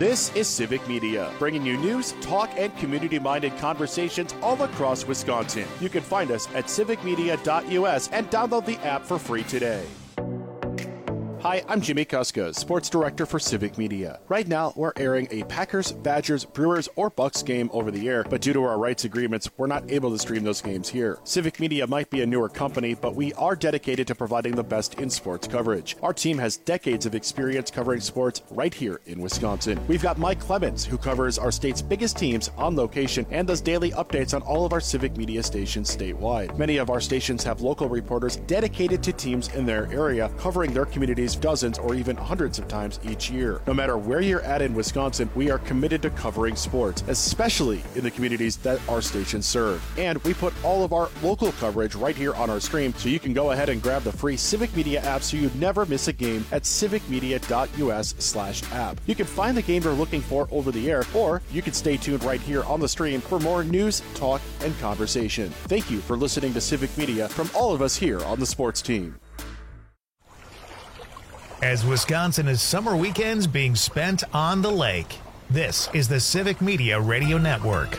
This is Civic Media, bringing you news, talk, and community-minded conversations all across Wisconsin. You can find us at civicmedia.us and download the app for free today. Hi, I'm Jimmy Kuska, Sports Director for Civic Media. Right now, we're airing a Packers, Badgers, Brewers, or Bucks game over the air, but due to our rights agreements, we're not able to stream those games here. Civic Media might be a newer company, but we are dedicated to providing the best in sports coverage. Our team has decades of experience covering sports right here in Wisconsin. We've got Mike Clemens, who covers our state's biggest teams on location and does daily updates on all of our Civic Media stations statewide. Many of our stations have local reporters dedicated to teams in their area, covering their communities dozens or even hundreds of times each year. No matter where you're at in Wisconsin, we are committed to covering sports, especially in the communities that our stations serve. And we put all of our local coverage right here on our stream, so you can go ahead and grab the free Civic Media app so you never miss a game at civicmedia.us/app. You can find the game you're looking for over the air, or you can stay tuned right here on the stream for more news, talk, and conversation. Thank you for listening to Civic Media from all of us here on the sports team. As Wisconsin is summer weekends being spent on the lake, this is the Civic Media Radio Network.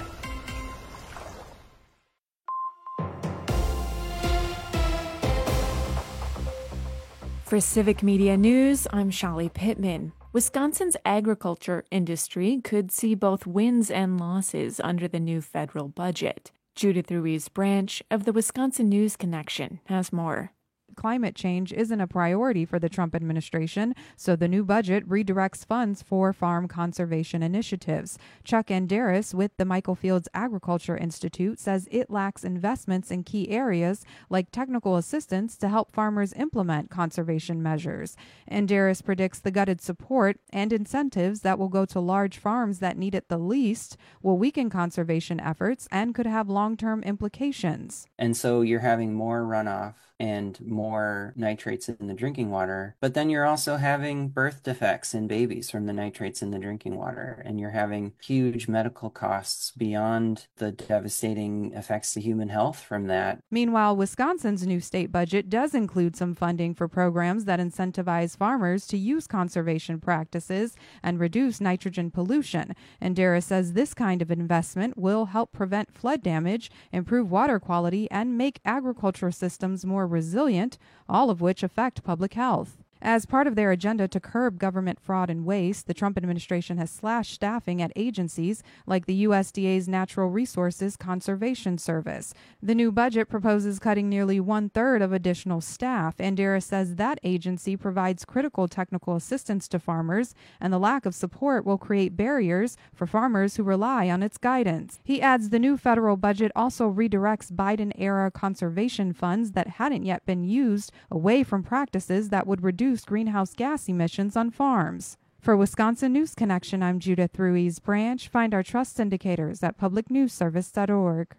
For Civic Media News, I'm Shali Pittman. Wisconsin's agriculture industry could see both wins and losses under the new federal budget. Judith Ruiz Branch of the Wisconsin News Connection has more. Climate change isn't a priority for the Trump administration, so the new budget redirects funds for farm conservation initiatives. Chuck Andaris with the Michael Fields Agriculture Institute says it lacks investments in key areas like technical assistance to help farmers implement conservation measures. Andaris predicts the gutted support and incentives that will go to large farms that need it the least will weaken conservation efforts and could have long-term implications. And so you're having more runoff and more nitrates in the drinking water, but then you're also having birth defects in babies from the nitrates in the drinking water, and you're having huge medical costs beyond the devastating effects to human health from that. Meanwhile, Wisconsin's new state budget does include some funding for programs that incentivize farmers to use conservation practices and reduce nitrogen pollution. And Dara says this kind of investment will help prevent flood damage, improve water quality, and make agricultural systems more resilient, all of which affect public health. As part of their agenda to curb government fraud and waste, the Trump administration has slashed staffing at agencies like the USDA's Natural Resources Conservation Service. The new budget proposes cutting nearly 1/3 of additional staff. Andera says that agency provides critical technical assistance to farmers, and the lack of support will create barriers for farmers who rely on its guidance. He adds the new federal budget also redirects Biden-era conservation funds that hadn't yet been used away from practices that would reduce greenhouse gas emissions on farms. For Wisconsin News Connection, I'm Judith Ruiz Branch. Find our trust indicators at publicnewsservice.org.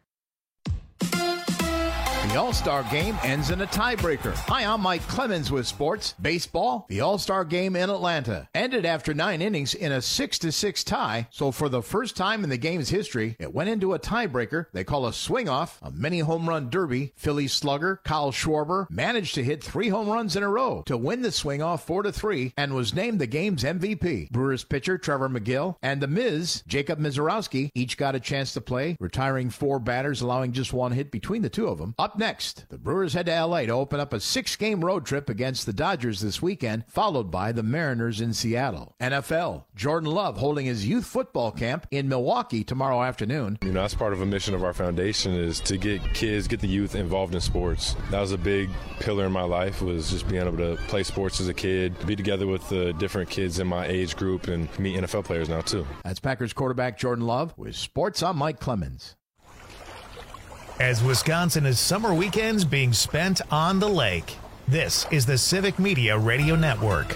The All-Star Game ends in a tiebreaker. Hi, I'm Mike Clemens with sports. Baseball, the All-Star Game in Atlanta ended after 9 innings in a 6-6 tie. So for the first time in the game's history, it went into a tiebreaker they call a swing-off, a mini home run derby. Philly slugger Kyle Schwarber managed to hit 3 home runs in a row to win the swing-off 4-3 and was named the game's MVP. Brewers pitcher Trevor McGill and the Miz, Jacob Mizorowski, each got a chance to play, retiring 4 batters, allowing just 1 hit between the two of them. Up next, the Brewers head to L.A. to open up a 6-game road trip against the Dodgers this weekend, followed by the Mariners in Seattle. NFL, Jordan Love holding his youth football camp in Milwaukee tomorrow afternoon. You know, that's part of a mission of our foundation is to get the youth involved in sports. That was a big pillar in my life, was just being able to play sports as a kid, be together with the different kids in my age group, and meet NFL players now too. That's Packers quarterback Jordan Love with Sports. I'm Mike Clemens. As Wisconsin is summer weekends being spent on the lake, this is the Civic Media Radio Network.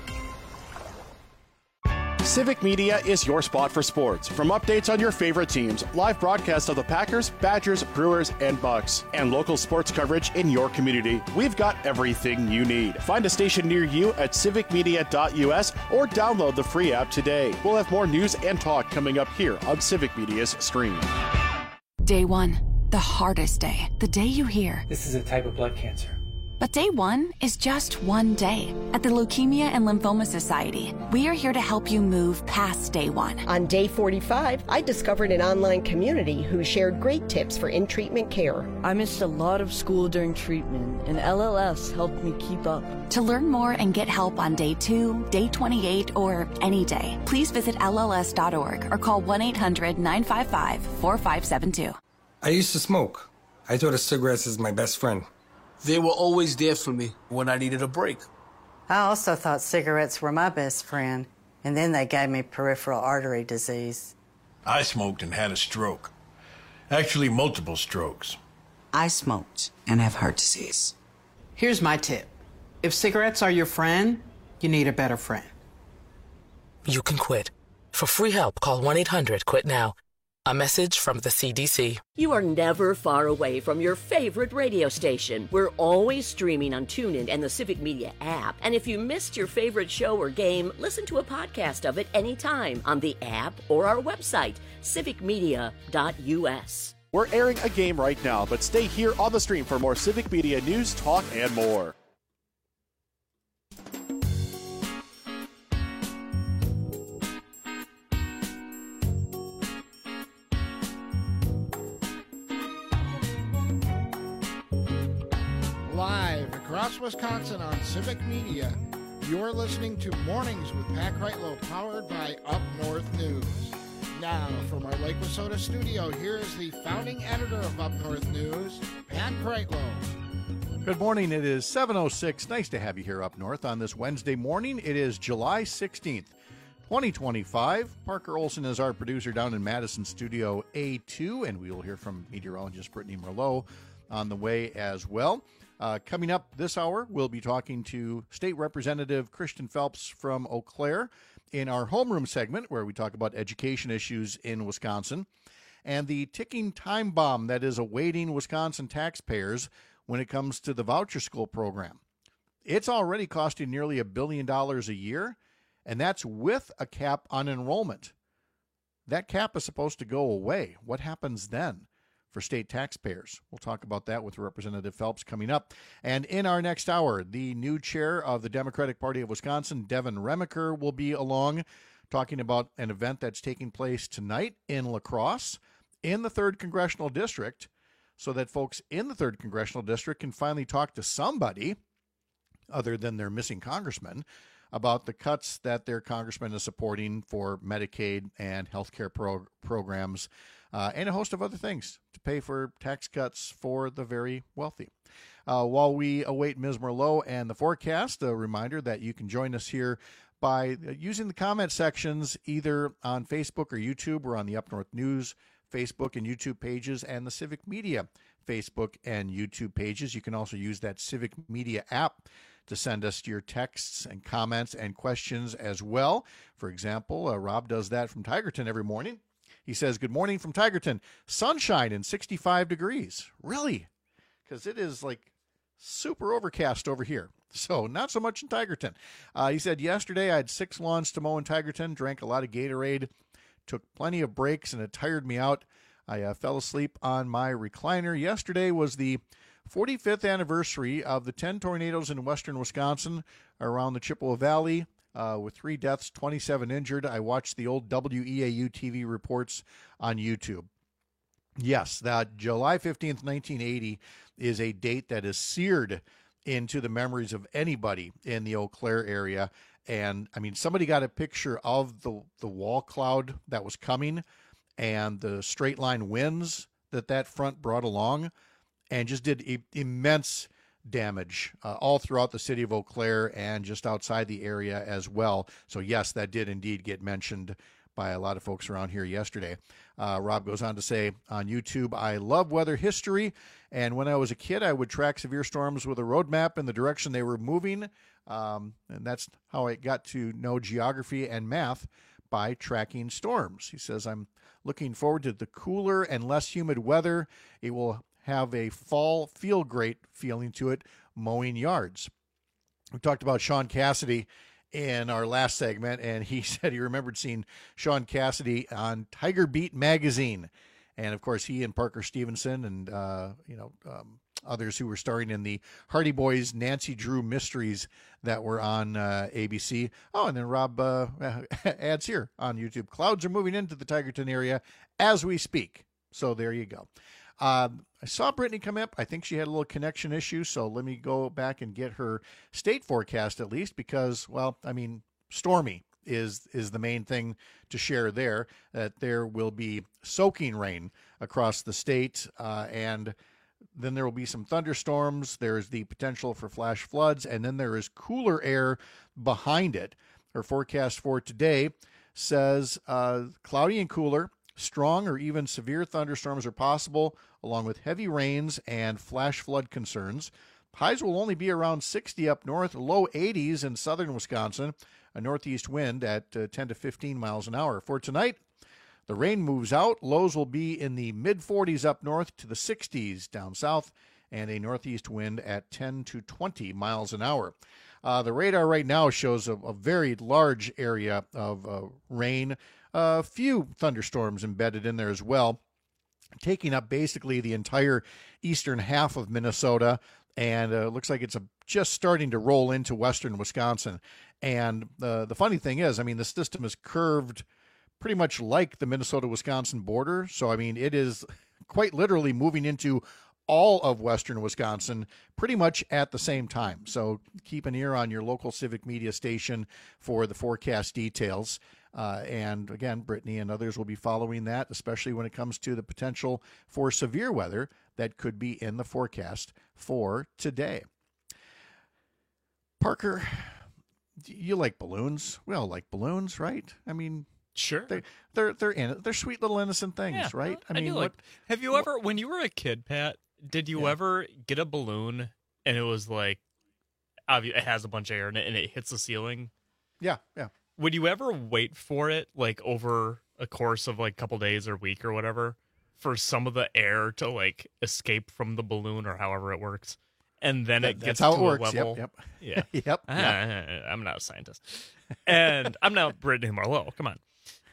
Civic Media is your spot for sports. From updates on your favorite teams, live broadcasts of the Packers, Badgers, Brewers, and Bucks, and local sports coverage in your community, we've got everything you need. Find a station near you at civicmedia.us or download the free app today. We'll have more news and talk coming up here on Civic Media's stream. Day 1. The hardest day. The day you hear, "This is a type of blood cancer. But day one is just one day. At the Leukemia and Lymphoma Society, we are here to help you move past day one. On day 45, I discovered an online community who shared great tips for in-treatment care. I missed a lot of school during treatment, and LLS helped me keep up. To learn more and get help on day 2, day 28, or any day, please visit LLS.org or call 1-800-955-4572. I used to smoke. I thought of cigarettes as my best friend. They were always there for me when I needed a break. I also thought cigarettes were my best friend, and then they gave me peripheral artery disease. I smoked and had a stroke. Actually, multiple strokes. I smoked and have heart disease. Here's my tip. If cigarettes are your friend, you need a better friend. You can quit. For free help, call 1-800-QUIT-NOW. A message from the CDC. You are never far away from your favorite radio station. We're always streaming on TuneIn and the Civic Media app. And if you missed your favorite show or game, listen to a podcast of it anytime on the app or our website, civicmedia.us. We're airing a game right now, but stay here on the stream for more Civic Media news, talk, and more. Live across Wisconsin on Civic Media, you're listening to Mornings with Pat Kreitlow, powered by Up North News. Now, from our Lake Wissota studio, here is the founding editor of Up North News, Pat Kreitlow. Good morning. It is 7:06. Nice to have you here up north on this Wednesday morning. It is July 16th, 2025. Parker Olson is our producer down in Madison Studio A2, and we will hear from meteorologist Brittany Merlot on the way as well. Coming up this hour, we'll be talking to State Representative Christian Phelps from Eau Claire in our homeroom segment, where we talk about education issues in Wisconsin and the ticking time bomb that is awaiting Wisconsin taxpayers when it comes to the voucher school program. It's already costing nearly $1 billion a year, and that's with a cap on enrollment. That cap is supposed to go away. What happens then for state taxpayers? We'll talk about that with Representative Phelps coming up. And in our next hour, the new chair of the Democratic Party of Wisconsin, Devin Remaker, will be along talking about an event that's taking place tonight in La Crosse in the 3rd Congressional District, so that folks in the 3rd Congressional District can finally talk to somebody other than their missing congressman about the cuts that their congressman is supporting for Medicaid and health care programs and a host of other things to pay for tax cuts for the very wealthy. While we await Ms. Merlot and the forecast, a reminder that you can join us here by using the comment sections either on Facebook or YouTube or on the Up North News Facebook and YouTube pages and the Civic Media Facebook and YouTube pages. You can also use that Civic Media app to send us your texts and comments and questions as well. For example, Rob does that from Tigerton every morning. He says, "Good morning from Tigerton. Sunshine and 65 degrees. Really? Because it is like super overcast over here. So not so much in Tigerton." He said, "Yesterday I had 6 lawns to mow in Tigerton, drank a lot of Gatorade, took plenty of breaks, and it tired me out. I fell asleep on my recliner. Yesterday was the 45th anniversary of the 10 tornadoes in western Wisconsin around the Chippewa Valley. With 3 deaths, 27 injured. I watched the old WEAU TV reports on YouTube." Yes, that July 15th, 1980 is a date that is seared into the memories of anybody in the Eau Claire area. And, I mean, somebody got a picture of the wall cloud that was coming and the straight line winds that front brought along and just did immense damage all throughout the city of Eau Claire and just outside the area as well. So yes, that did indeed get mentioned by a lot of folks around here yesterday. Rob goes on to say on YouTube, "I love weather history, and when I was a kid, I would track severe storms with a road map in the direction they were moving, and that's how I got to know geography and math, by tracking storms." He says, "I'm looking forward to the cooler and less humid weather. It will have a fall feel great feeling to it, mowing yards." We talked about Sean Cassidy in our last segment, and he said he remembered seeing Sean Cassidy on Tiger Beat magazine. And, of course, he and Parker Stevenson and, others who were starring in the Hardy Boys Nancy Drew Mysteries that were on ABC. Oh, and then Rob adds here on YouTube, clouds are moving into the Tigerton area as we speak. So there you go. I saw Brittany come up. I think she had a little connection issue, so let me go back and get her state forecast at least because, well, I mean, stormy is the main thing to share there, that there will be soaking rain across the state, and then there will be some thunderstorms. There's the potential for flash floods, and then there is cooler air behind it. Her forecast for today says cloudy and cooler. Strong or even severe thunderstorms are possible, along with heavy rains and flash flood concerns. Highs will only be around 60 up north, low 80s in southern Wisconsin, a northeast wind at 10 to 15 miles an hour. For tonight, the rain moves out. Lows will be in the mid-40s up north to the 60s down south, and a northeast wind at 10 to 20 miles an hour. The radar right now shows a very large area of rain, a few thunderstorms embedded in there as well, taking up basically the entire eastern half of Minnesota, and it looks like it's just starting to roll into western Wisconsin. And the funny thing is, I mean, the system is curved pretty much like the Minnesota-Wisconsin border, so, I mean, it is quite literally moving into all of western Wisconsin pretty much at the same time. So keep an ear on your local civic media station for the forecast details. And again, Brittany and others will be following that, especially when it comes to the potential for severe weather that could be in the forecast for today. Parker, you like balloons? We all like balloons, right? I mean, sure. They're sweet little innocent things, right? I mean, have you ever, when you were a kid, Pat, did you ever get a balloon and it was like, it has a bunch of air in it and it hits the ceiling? Yeah. Would you ever wait for it, like over a course of like a couple days or week or whatever, for some of the air to like escape from the balloon or however it works, and then it gets to a level? Yep. Yeah. Yep. I'm not a scientist, and I'm not Brittany Marlowe. Come on.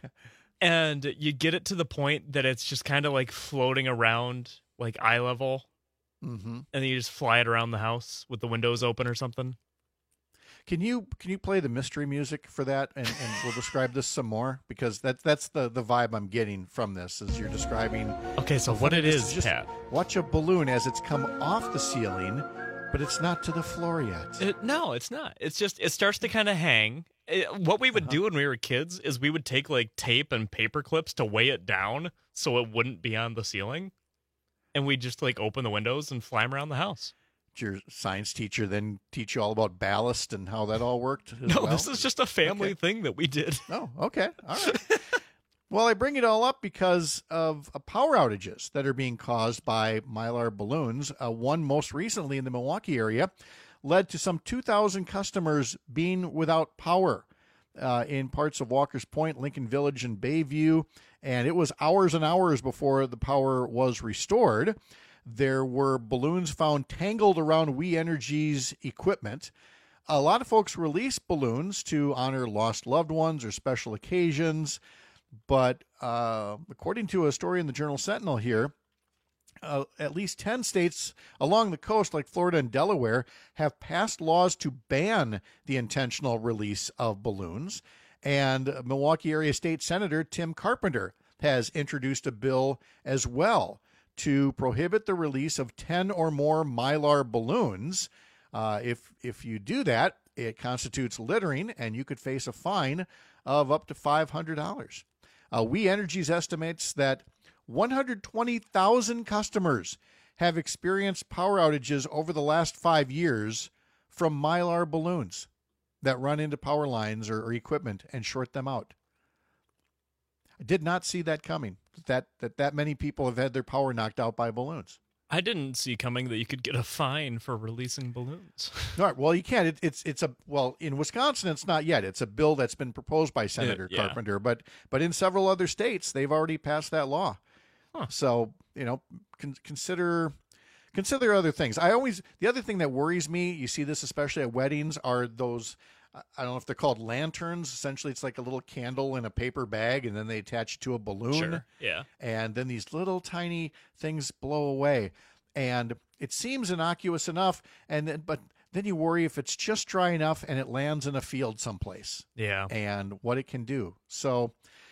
And you get it to the point that it's just kind of like floating around like eye level, and then you just fly it around the house with the windows open or something. Can you play the mystery music for that, and we'll describe this some more, because that's the vibe I'm getting from this as you're describing. Okay, so what it is, just Pat? Watch a balloon as it's come off the ceiling, but it's not to the floor yet. No, it's not. It's just it starts to kind of hang. What we would do when we were kids is we would take like tape and paper clips to weigh it down so it wouldn't be on the ceiling, and we'd just like open the windows and fly them around the house. Your science teacher then teach you all about ballast and how that all worked? This is just a family thing that we did. Oh, okay. All right. Well, I bring it all up because of power outages that are being caused by Mylar balloons. One most recently in the Milwaukee area led to some 2,000 customers being without power in parts of Walker's Point, Lincoln Village, and Bayview. And it was hours and hours before the power was restored. There were balloons found tangled around We Energy's equipment. A lot of folks release balloons to honor lost loved ones or special occasions, but according to a story in the Journal Sentinel here, at least 10 states along the coast, like Florida and Delaware, have passed laws to ban the intentional release of balloons. And Milwaukee area state senator Tim Carpenter has introduced a bill as well to prohibit the release of 10 or more Mylar balloons. If you do that, it constitutes littering, and you could face a fine of up to $500. We Energies estimates that 120,000 customers have experienced power outages over the last 5 years from Mylar balloons that run into power lines or equipment and short them out. I did not see that coming, that many people have had their power knocked out by balloons. I didn't see coming that you could get a fine for releasing balloons. All right, well, you can't. Well, in Wisconsin, it's not yet. It's a bill that's been proposed by Senator Carpenter, but in several other states, they've already passed that law. Huh. So, consider other things. The other thing that worries me, you see this especially at weddings, are those I don't know if they're called lanterns. Essentially, it's like a little candle in a paper bag, and then they attach it to a balloon. Sure. Yeah. And then these little tiny things blow away. And it seems innocuous enough, but then you worry if it's just dry enough and it lands in a field someplace. Yeah. And what it can do. So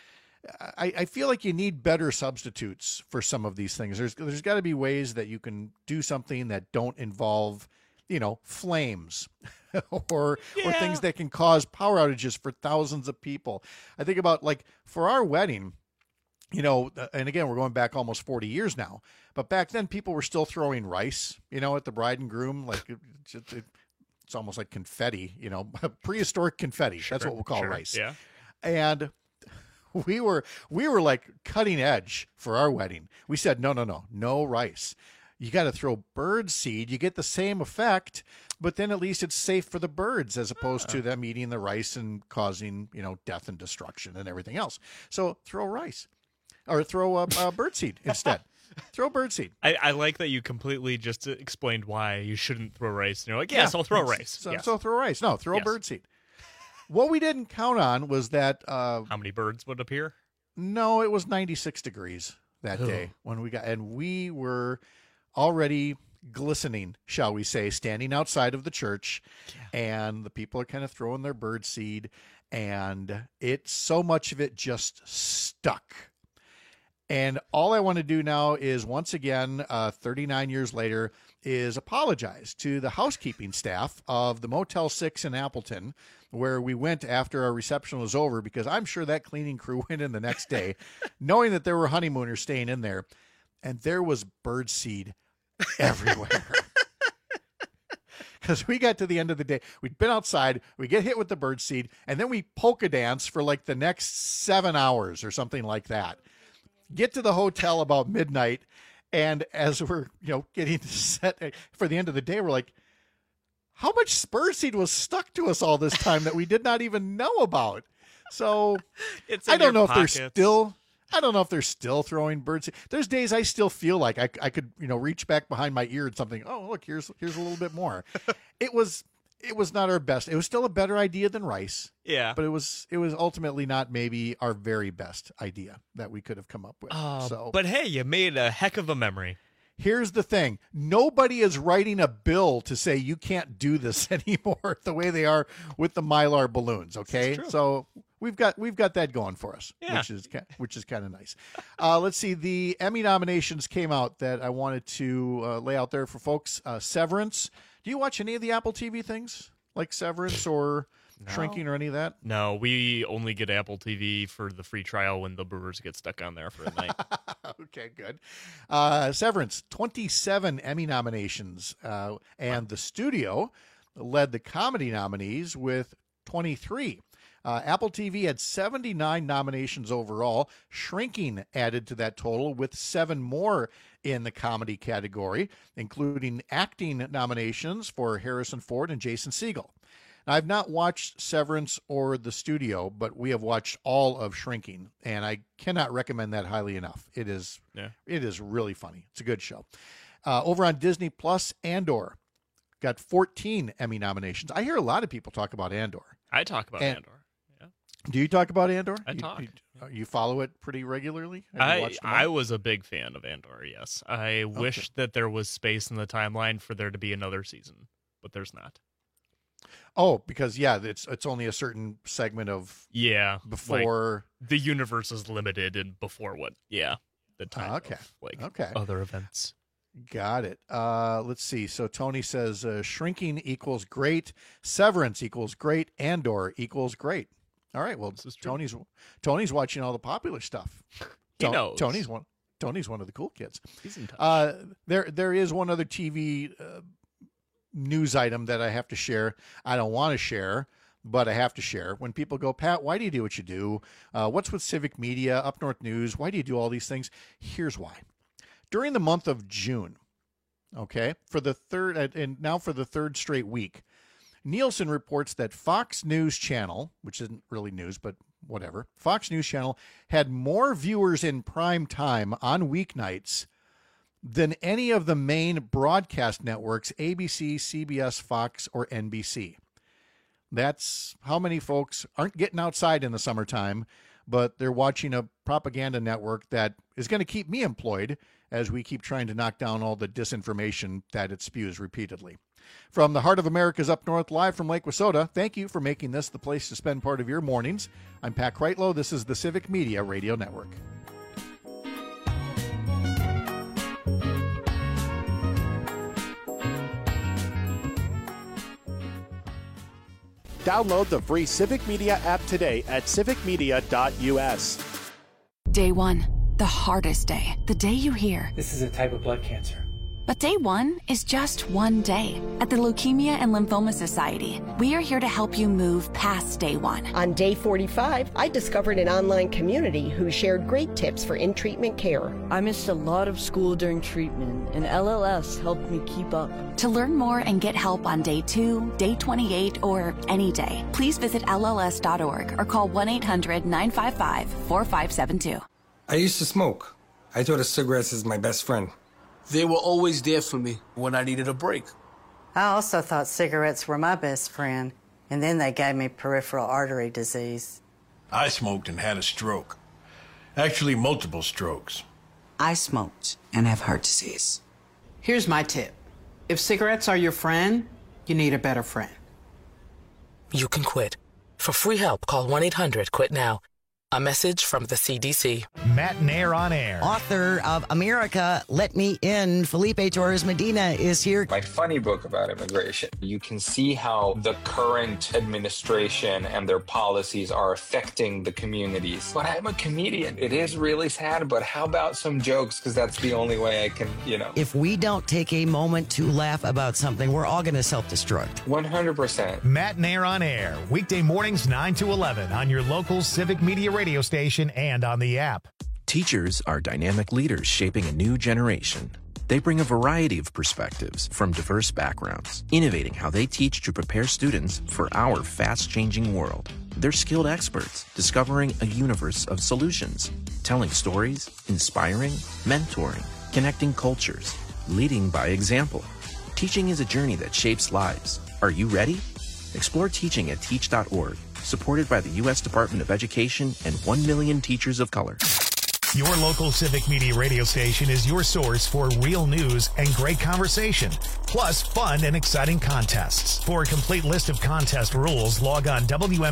I feel like you need better substitutes for some of these things. There's got to be ways that you can do something that don't involve, flames or things that can cause power outages for thousands of people. I think about, like, for our wedding, and again, we're going back almost 40 years now, but back then people were still throwing rice, at the bride and groom. Like it's almost like confetti, prehistoric confetti. Sure, that's what we'll call rice. Yeah. And we were like cutting edge for our wedding. We said, no rice. You got to throw bird seed. You get the same effect, but then at least it's safe for the birds as opposed to them eating the rice and causing, death and destruction and everything else. So throw rice or throw bird seed instead. Throw bird seed. I like that you completely just explained why you shouldn't throw rice. And you're like, yes, I'll throw rice. So throw rice. No, throw bird seed. What we didn't count on was that... how many birds would appear? No, it was 96 degrees that day when we got... And we were already glistening, shall we say, standing outside of the church. Yeah. And the people are kind of throwing their bird seed. And so much of it just stuck. And all I want to do now is, once again, 39 years later, is apologize to the housekeeping staff of the Motel 6 in Appleton, where we went after our reception was over, because I'm sure that cleaning crew went in the next day, knowing that there were honeymooners staying in there, and there was bird seed everywhere. Because we got to the end of the day, we'd been outside, we get hit with the bird seed, and then we polka dance for like the next 7 hours or something like that. Get to the hotel about midnight, and as we're getting set for the end of the day, we're like, how much bird seed was stuck to us all this time that we did not even know about? So I don't know if they're still throwing bird seed. There's days I still feel like I could reach back behind my ear and something. Oh, look, here's a little bit more. It was not our best. It was still a better idea than rice. Yeah. But it was ultimately not maybe our very best idea that we could have come up with. But hey, you made a heck of a memory. Here's the thing. Nobody is writing a bill to say you can't do this anymore the way they are with the Mylar balloons, okay? So we've got that going for us, which is kind of nice. Let's see. The Emmy nominations came out that I wanted to lay out there for folks. Severance. Do you watch any of the Apple TV things, like Severance or Shrinking or any of that? No, we only get Apple TV for the free trial when the Brewers get stuck on there for a night. Okay, good. Severance, 27 Emmy nominations, and the studio led the comedy nominees with 23. Apple TV had 79 nominations overall. Shrinking added to that total with 7 more in the comedy category, including acting nominations for Harrison Ford and Jason Segel. Now, I've not watched Severance or The Studio, but we have watched all of Shrinking, and I cannot recommend that highly enough. It is really funny. It's a good show. Over on Disney Plus, Andor got 14 Emmy nominations. I hear a lot of people talk about Andor. I talk about Andor. Yeah. Do you talk about Andor? I talk. You follow it pretty regularly? I was a big fan of Andor, yes. I wish that there was space in the timeline for there to be another season, but there's not. Oh, because it's only a certain segment of before the universe is limited and before the time of other events. Got it. Let's see. So Tony says Shrinking equals great, Severance equals great, Andor equals great. All right. Well, Tony's watching all the popular stuff. He knows. Tony's one of the cool kids. He's in touch. There is one other TV news item that I have to share. I don't want to share, but I have to share. When people go, Pat, why do you do what you do? What's with Civic Media, Up North News? Why do you do all these things? Here's why. During the month of June, for the third straight week, Nielsen reports that Fox News Channel, which isn't really news, but whatever, Fox News Channel had more viewers in prime time on weeknights than any of the main broadcast networks, ABC, CBS, Fox, or NBC. That's how many folks aren't getting outside in the summertime, but they're watching a propaganda network that is going to keep me employed as we keep trying to knock down all the disinformation that it spews repeatedly. From the heart of America's Up North, live from Lake Wissota, thank you for making this the place to spend part of your mornings. I'm Pat Kreitlow. This is the Civic Media Radio Network. Download the free Civic Media app today at civicmedia.us. Day one, the hardest day. The day you hear, "This is a type of blood cancer." But day one is just one day. At the Leukemia and Lymphoma Society, we are here to help you move past day one. On day 45, I discovered an online community who shared great tips for in-treatment care. I missed a lot of school during treatment, and LLS helped me keep up. To learn more and get help on day 2, day 28, or any day, please visit LLS.org or call 1-800-955-4572. I used to smoke. I thought of cigarettes as my best friend. They were always there for me when I needed a break. I also thought cigarettes were my best friend, and then they gave me peripheral artery disease. I smoked and had a stroke. Actually, multiple strokes. I smoked and have heart disease. Here's my tip. If cigarettes are your friend, you need a better friend. You can quit. For free help, call 1-800-QUIT-NOW. A message from the CDC. Matt Nair on air. Author of America, Let Me In, Felipe Torres Medina is here. My funny book about immigration. You can see how the current administration and their policies are affecting the communities. But I'm a comedian. It is really sad, but how about some jokes? Because that's the only way I can, If we don't take a moment to laugh about something, we're all going to self-destruct. 100%. Matt Nair on air. Weekday mornings 9 to 11 on your local Civic Media radio station and on the app. Teachers are dynamic leaders shaping a new generation. They bring a variety of perspectives from diverse backgrounds, innovating how they teach to prepare students for our fast-changing world. They're skilled experts, discovering a universe of solutions, telling stories, inspiring, mentoring, connecting cultures, leading by example. Teaching is a journey that shapes lives. Are you ready? Explore teaching at teach.org. Supported by the U.S. Department of Education and 1 million teachers of color. Your local Civic Media radio station is your source for real news and great conversation, plus fun and exciting contests. For a complete list of contest rules, log on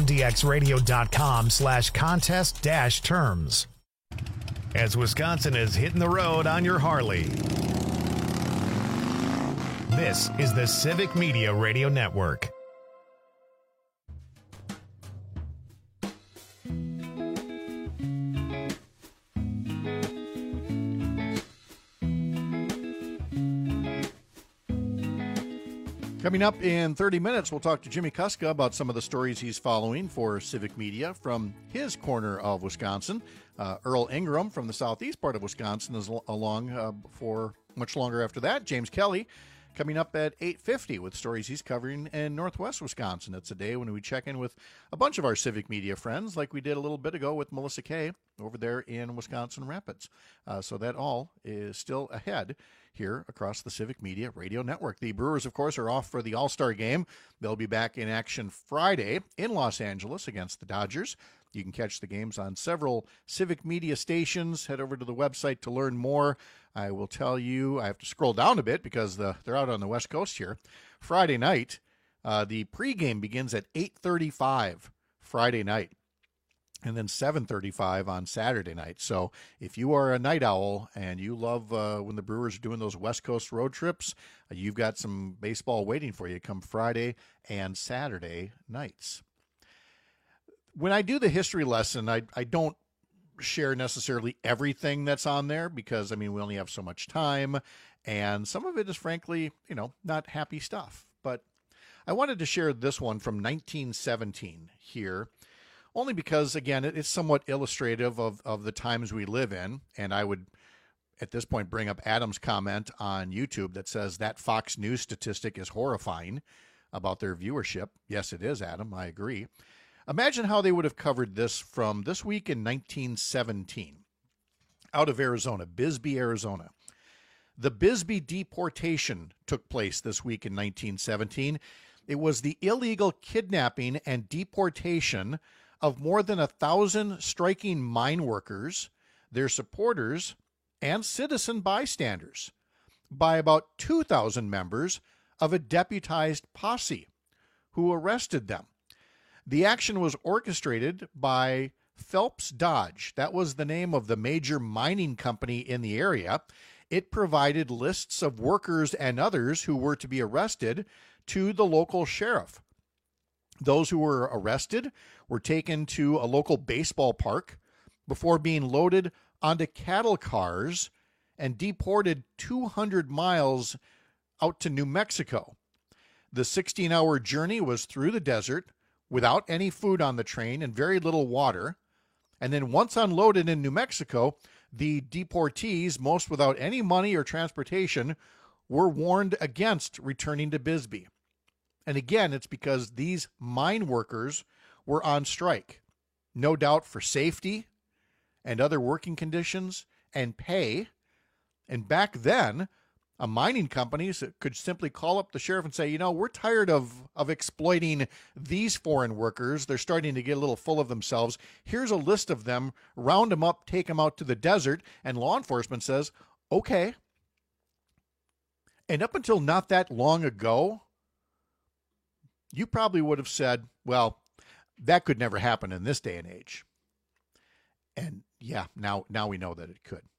WMDXradio.com/contest-terms. As Wisconsin is hitting the road on your Harley. This is the Civic Media Radio Network. Coming up in 30 minutes, we'll talk to Jimmy Kuska about some of the stories he's following for Civic Media from his corner of Wisconsin. Earl Ingram from the southeast part of Wisconsin is along for much longer after that. James Kelly coming up at 8:50 with stories he's covering in northwest Wisconsin. It's a day when we check in with a bunch of our Civic Media friends like we did a little bit ago with Melissa Kay over there in Wisconsin Rapids. So that all is still ahead here across the Civic Media Radio Network. The Brewers, of course, are off for the All-Star game. They'll be back in action Friday in Los Angeles against the Dodgers. You can catch the games on several Civic Media stations. Head over to the website to learn more. I will tell you, I have to scroll down a bit because they're out on the West Coast here. Friday night, the pregame begins at 8:35 Friday night, and then 7:35 on Saturday night. So if you are a night owl and you love when the Brewers are doing those West Coast road trips, you've got some baseball waiting for you come Friday and Saturday nights. When I do the history lesson, I don't share necessarily everything that's on there because, we only have so much time, and some of it is frankly, not happy stuff. But I wanted to share this one from 1917 here, only because, again, it's somewhat illustrative of the times we live in, and I would, at this point, bring up Adam's comment on YouTube that says that Fox News statistic is horrifying about their viewership. Yes, it is, Adam. I agree. Imagine how they would have covered this from this week in 1917. Out of Arizona, Bisbee, Arizona. The Bisbee deportation took place this week in 1917. It was the illegal kidnapping and deportation of more than 1,000 striking mine workers, their supporters, and citizen bystanders by about 2,000 members of a deputized posse who arrested them. The action was orchestrated by Phelps Dodge. That was the name of the major mining company in the area. It provided lists of workers and others who were to be arrested to the local sheriff. Those who were arrested were taken to a local baseball park before being loaded onto cattle cars and deported 200 miles out to New Mexico. The 16-hour journey was through the desert without any food on the train and very little water. And then once unloaded in New Mexico, the deportees, most without any money or transportation, were warned against returning to Bisbee. And again, it's because these mine workers were on strike, no doubt for safety and other working conditions and pay. And back then, a mining company could simply call up the sheriff and say, we're tired of exploiting these foreign workers. They're starting to get a little full of themselves. Here's a list of them. Round them up, take them out to the desert. And law enforcement says, okay. And up until not that long ago, you probably would have said, well, that could never happen in this day and age. And yeah, now we know that it could.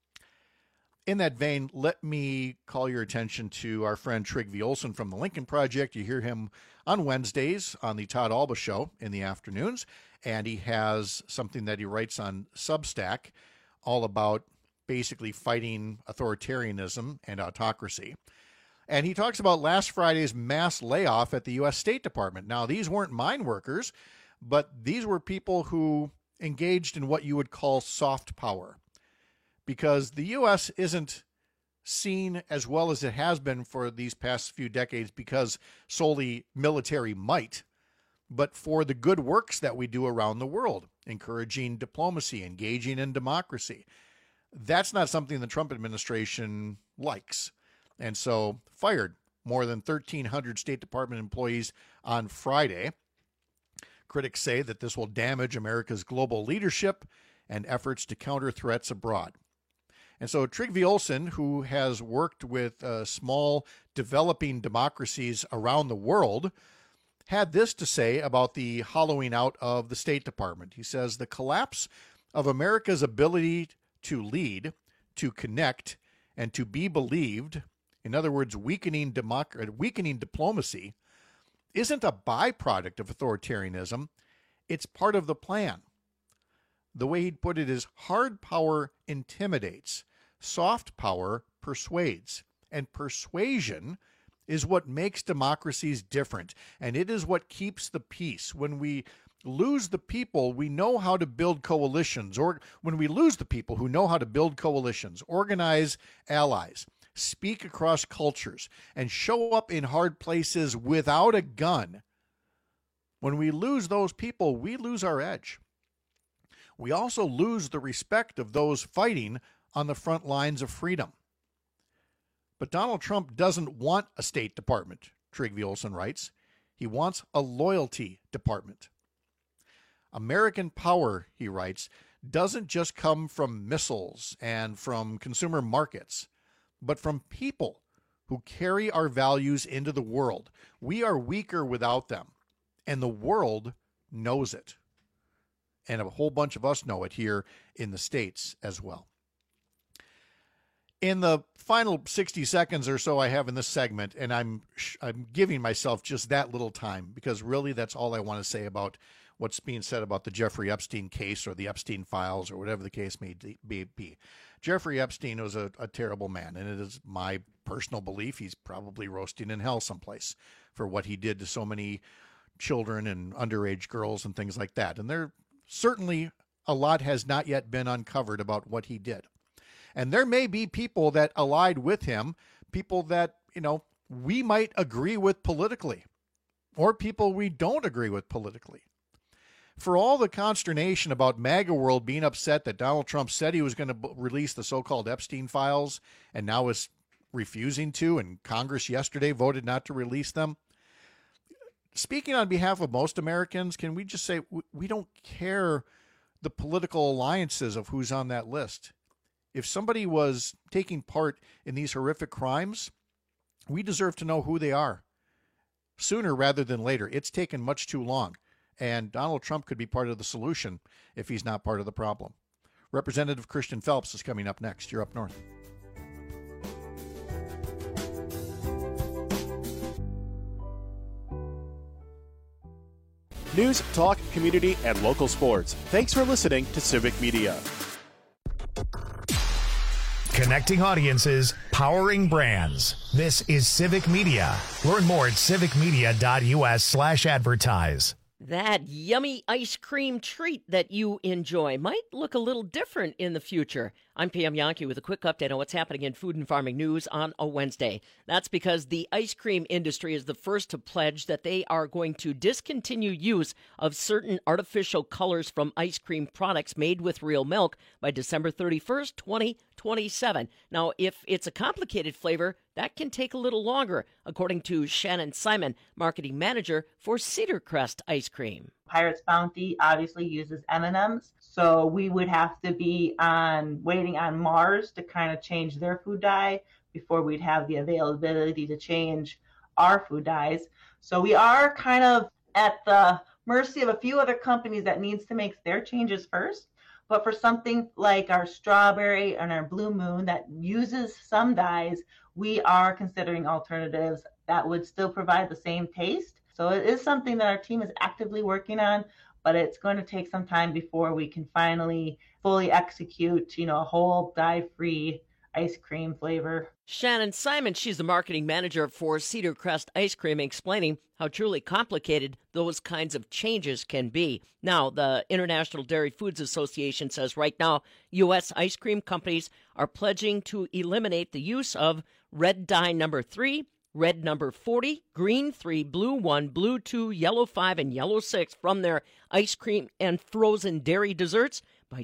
In that vein, let me call your attention to our friend Trygve Olsen from the Lincoln Project. You hear him on Wednesdays on the Todd Alba Show in the afternoons, and he has something that he writes on Substack all about basically fighting authoritarianism and autocracy. And he talks about last Friday's mass layoff at the U.S. State Department. Now, these weren't mine workers, but these were people who engaged in what you would call soft power. Because the U.S. isn't seen as well as it has been for these past few decades because solely military might, but for the good works that we do around the world, encouraging diplomacy, engaging in democracy. That's not something the Trump administration likes. And so fired more than 1,300 State Department employees on Friday. Critics say that this will damage America's global leadership and efforts to counter threats abroad. And so Trygve Olsen, who has worked with small developing democracies around the world, had this to say about the hollowing out of the State Department. He says, the collapse of America's ability to lead, to connect, and to be believed, in other words, weakening diplomacy, isn't a byproduct of authoritarianism. It's part of the plan. The way he'd put it is hard power intimidates, soft power persuades, and persuasion is what makes democracies different, and it is what keeps the peace. When we lose the people, we know how to build coalitions, or when we lose the people who know how to build coalitions, organize allies, speak across cultures, and show up in hard places without a gun, when we lose those people, we lose our edge. We also lose the respect of those fighting on the front lines of freedom. But Donald Trump doesn't want a State Department, Trygve Olsen writes. He wants a loyalty department. American power, he writes, doesn't just come from missiles and from consumer markets, but from people who carry our values into the world. We are weaker without them, and the world knows it. And a whole bunch of us know it here in the States as well. In the final 60 seconds or so I have in this segment, and I'm giving myself just that little time, because really that's all I want to say about what's being said about the Jeffrey Epstein case or the Epstein files or whatever the case may be. Jeffrey Epstein was a terrible man, and it is my personal belief he's probably roasting in hell someplace for what he did to so many children and underage girls and things like that. And there certainly a lot has not yet been uncovered about what he did. And there may be people that allied with him, people that, we might agree with politically, or people we don't agree with politically. For all the consternation about MAGA world being upset that Donald Trump said he was going to release the so-called Epstein files and now is refusing to, and Congress yesterday voted not to release them, speaking on behalf of most Americans, can we just say we don't care the political alliances of who's on that list? If somebody was taking part in these horrific crimes, we deserve to know who they are sooner rather than later. It's taken much too long, and Donald Trump could be part of the solution if he's not part of the problem. Representative Christian Phelps is coming up next. You're Up North. News, talk, community, and local sports. Thanks for listening to Civic Media. Connecting audiences, powering brands. This is Civic Media. Learn more at civicmedia.us/advertise. That yummy ice cream treat that you enjoy might look a little different in the future. I'm Pam Yankee with a quick update on what's happening in food and farming news on a Wednesday. That's because the ice cream industry is the first to pledge that they are going to discontinue use of certain artificial colors from ice cream products made with real milk by December 31st, 2027. Now, if it's a complicated flavor, that can take a little longer, according to Shannon Simon, marketing manager for Cedar Crest Ice Cream. Pirates Bounty obviously uses M&Ms, so we would have to be waiting on Mars to kind of change their food dye before we'd have the availability to change our food dyes. So we are kind of at the mercy of a few other companies that needs to make their changes first. But for something like our strawberry and our Blue Moon that uses some dyes, we are considering alternatives that would still provide the same taste. So it is something that our team is actively working on, but it's going to take some time before we can finally fully execute, a whole dye-free ice cream flavor. Shannon Simon, she's the marketing manager for Cedar Crest Ice Cream, explaining how truly complicated those kinds of changes can be. Now, the International Dairy Foods Association says right now, U.S. ice cream companies are pledging to eliminate the use of red dye number 3, red number 40, green 3, blue 1, blue 2, yellow 5, and yellow 6 from their ice cream and frozen dairy desserts by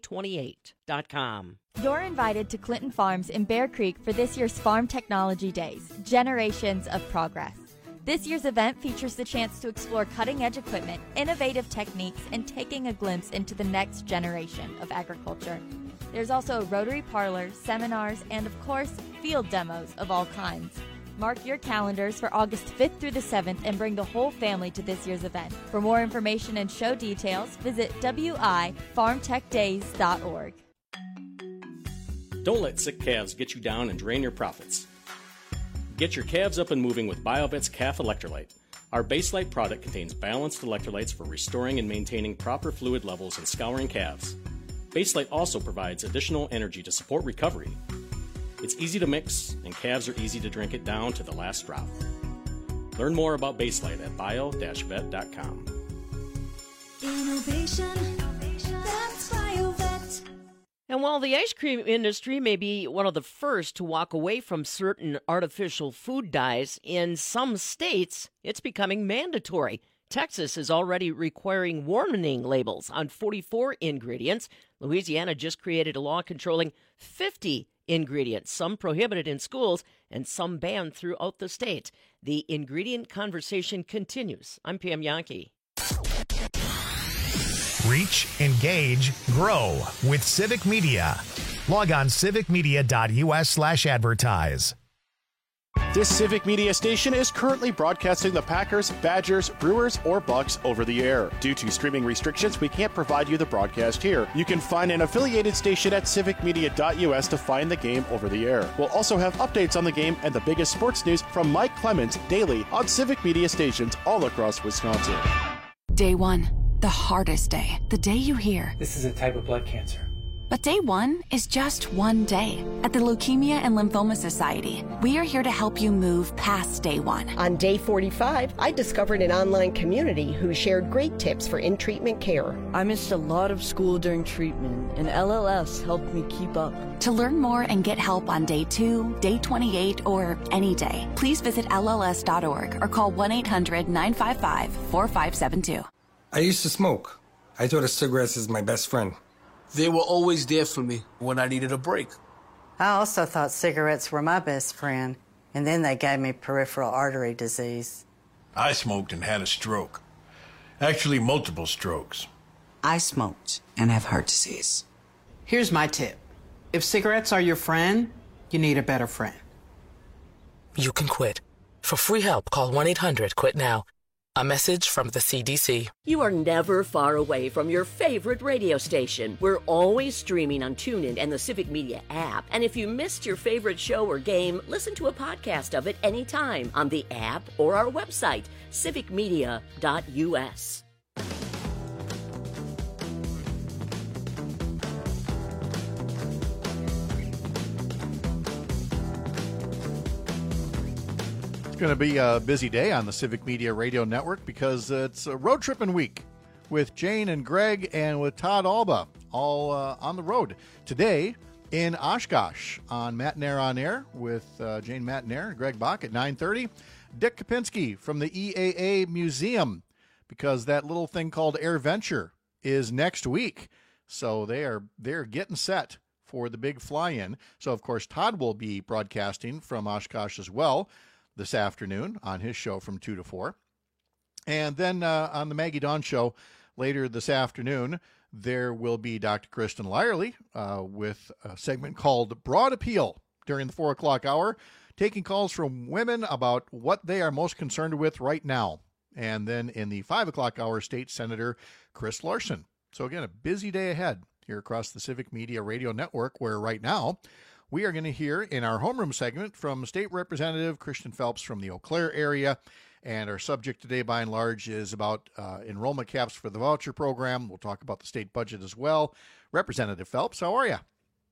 2028.com. You're invited to Clinton Farms in Bear Creek for this year's Farm Technology Days, Generations of Progress. This year's event features the chance to explore cutting-edge equipment, innovative techniques, and taking a glimpse into the next generation of agriculture. There's also a Rotary Parlor, seminars, and of course, field demos of all kinds. Mark your calendars for August 5th through the 7th and bring the whole family to this year's event. For more information and show details, visit wifarmtechdays.org. Don't let sick calves get you down and drain your profits. Get your calves up and moving with BioVet's Calf Electrolyte. Our Baselite product contains balanced electrolytes for restoring and maintaining proper fluid levels in scouring calves. Baselite also provides additional energy to support recovery. It's easy to mix, and calves are easy to drink it down to the last drop. Learn more about Baselite at bio-vet.com. Innovation, that's BioVet. And while the ice cream industry may be one of the first to walk away from certain artificial food dyes, in some states it's becoming mandatory. Texas is already requiring warning labels on 44 ingredients. Louisiana just created a law controlling 50 ingredients, some prohibited in schools and some banned throughout the state. The ingredient conversation continues. I'm Pam Yankee. Reach, engage, grow with Civic Media. Log on civicmedia.us/advertise. This Civic Media station is currently broadcasting the Packers, Badgers, Brewers, or Bucks over the air. Due to streaming restrictions, we can't provide you the broadcast here. You can find an affiliated station at civicmedia.us to find the game over the air. We'll also have updates on the game and the biggest sports news from Mike Clemens daily on Civic Media stations all across Wisconsin. Day 1, the hardest day. The day you hear, "This is a type of blood cancer." But day 1 is just one day. At the Leukemia and Lymphoma Society, we are here to help you move past day 1. On day 45, I discovered an online community who shared great tips for in-treatment care. I missed a lot of school during treatment, and LLS helped me keep up. To learn more and get help on day 2, day 28, or any day, please visit LLS.org or call 1-800-955-4572. I used to smoke. I thought of cigarettes as my best friend. They were always there for me when I needed a break. I also thought cigarettes were my best friend, and then they gave me peripheral artery disease. I smoked and had a stroke. Actually, multiple strokes. I smoked and have heart disease. Here's my tip. If cigarettes are your friend, you need a better friend. You can quit. For free help, call 1-800-QUIT-NOW. A message from the CDC. You are never far away from your favorite radio station. We're always streaming on TuneIn and the Civic Media app. And if you missed your favorite show or game, listen to a podcast of it anytime on the app or our website, civicmedia.us. Going to be a busy day on the Civic Media Radio Network because it's a road tripping week with Jane and Greg and with Todd Alba all on the road. Today in Oshkosh on Matt Nair on Air with Jane Matt Nair and Greg Bach at 9:30. Dick Kopinski from the EAA Museum because that little thing called Air Venture is next week. So they're getting set for the big fly-in. So, of course, Todd will be broadcasting from Oshkosh as well this afternoon on his show from 2 to 4. And then on the Maggie Dawn show later this afternoon, there will be Dr. Kristen Lyerly with a segment called Broad Appeal during the 4 o'clock hour, taking calls from women about what they are most concerned with right now. And then in the 5 o'clock hour, State Senator Chris Larson. So again, a busy day ahead here across the Civic Media Radio Network, where right now we are going to hear in our homeroom segment from State Representative Christian Phelps from the Eau Claire area. And our subject today, by and large, is about enrollment caps for the voucher program. We'll talk about the state budget as well. Representative Phelps, how are you?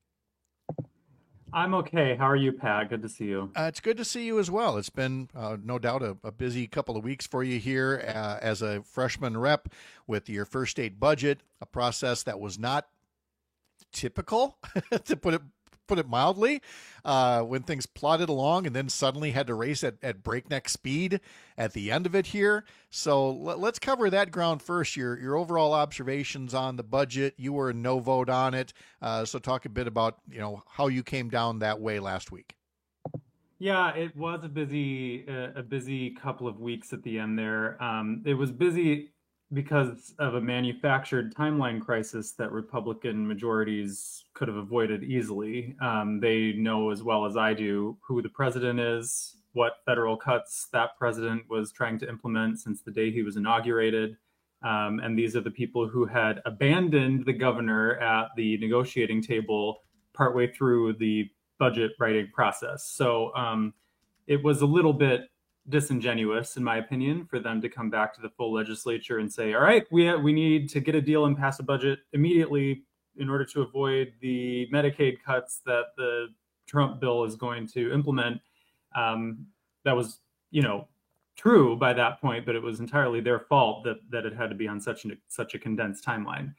I'm okay. How are you, Pat? Good to see you. It's good to see you as well. It's been, no doubt, a busy couple of weeks for you here as a freshman rep with your first state budget, a process that was not typical, to put it mildly, when things plodded along and then suddenly had to race at breakneck speed at the end of it here. So let's cover that ground first. Your overall observations on the budget. You were a no vote on it. So talk a bit about, how you came down that way last week. Yeah, it was a busy couple of weeks at the end there. It was busy because of a manufactured timeline crisis that Republican majorities could have avoided easily. They know as well as I do who the president is, what federal cuts that president was trying to implement since the day he was inaugurated. And these are the people who had abandoned the governor at the negotiating table partway through the budget writing process. So it was a little bit disingenuous, in my opinion, for them to come back to the full legislature and say, all right, we need to get a deal and pass a budget immediately in order to avoid the Medicaid cuts that the Trump bill is going to implement. That was, true by that point, but it was entirely their fault that it had to be on such a condensed timeline.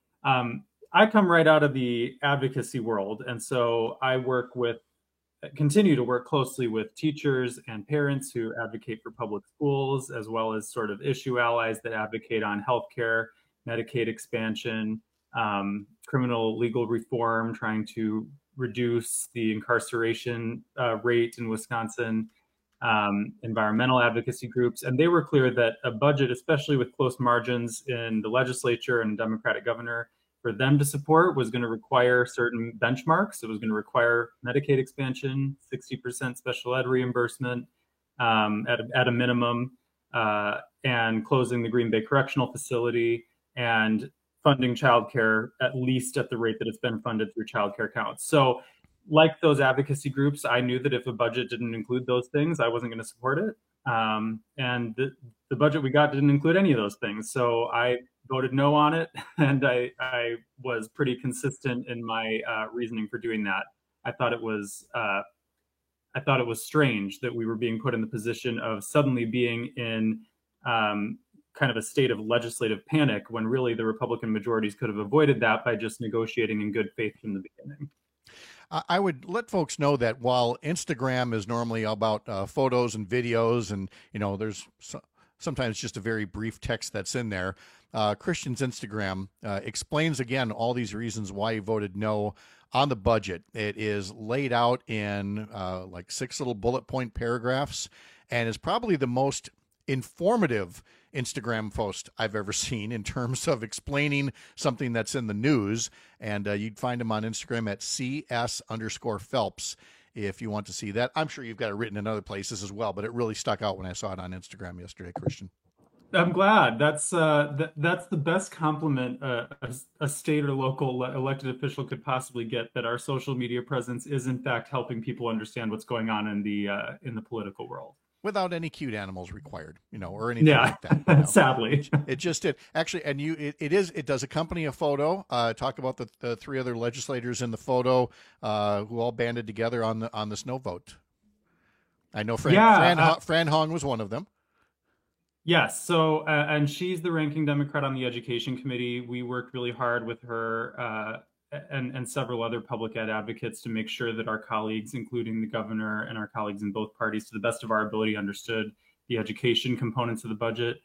I come right out of the advocacy world, and so I continue to work closely with teachers and parents who advocate for public schools, as well as sort of issue allies that advocate on healthcare, Medicaid expansion, criminal legal reform, trying to reduce the incarceration rate in Wisconsin, environmental advocacy groups. And they were clear that a budget, especially with close margins in the legislature and Democratic governor, for them to support was going to require certain benchmarks. It was going to require Medicaid expansion, 60% special ed reimbursement at a minimum, and closing the Green Bay Correctional Facility, and funding childcare at least at the rate that it's been funded through childcare counts. So like those advocacy groups, I knew that if a budget didn't include those things, I wasn't going to support it. And the budget we got didn't include any of those things. So I voted no on it, and I was pretty consistent in my reasoning for doing that. I thought it was strange that we were being put in the position of suddenly being in kind of a state of legislative panic, when really the Republican majorities could have avoided that by just negotiating in good faith from the beginning. I would let folks know that while Instagram is normally about photos and videos, and there's sometimes just a very brief text that's in there, Christian's Instagram explains again all these reasons why he voted no on the budget. It is laid out in like 6 little bullet point paragraphs, and is probably the most informative Instagram post I've ever seen in terms of explaining something that's in the news. And you'd find him on Instagram at CS_Phelps if you want to see that. I'm sure you've got it written in other places as well, but it really stuck out when I saw it on Instagram yesterday, Christian. I'm glad. That's the best compliment a state or local elected official could possibly get, that our social media presence is in fact helping people understand what's going on in the political world. Without any cute animals required, or anything like that. Sadly. It just did. Actually, and it does accompany a photo. Talk about the three other legislators in the photo who all banded together on the snow vote. I know Fran Hong was one of them. Yes. So, and she's the ranking Democrat on the Education Committee. We worked really hard with her and several other public ed advocates to make sure that our colleagues, including the governor and our colleagues in both parties, to the best of our ability, understood the education components of the budget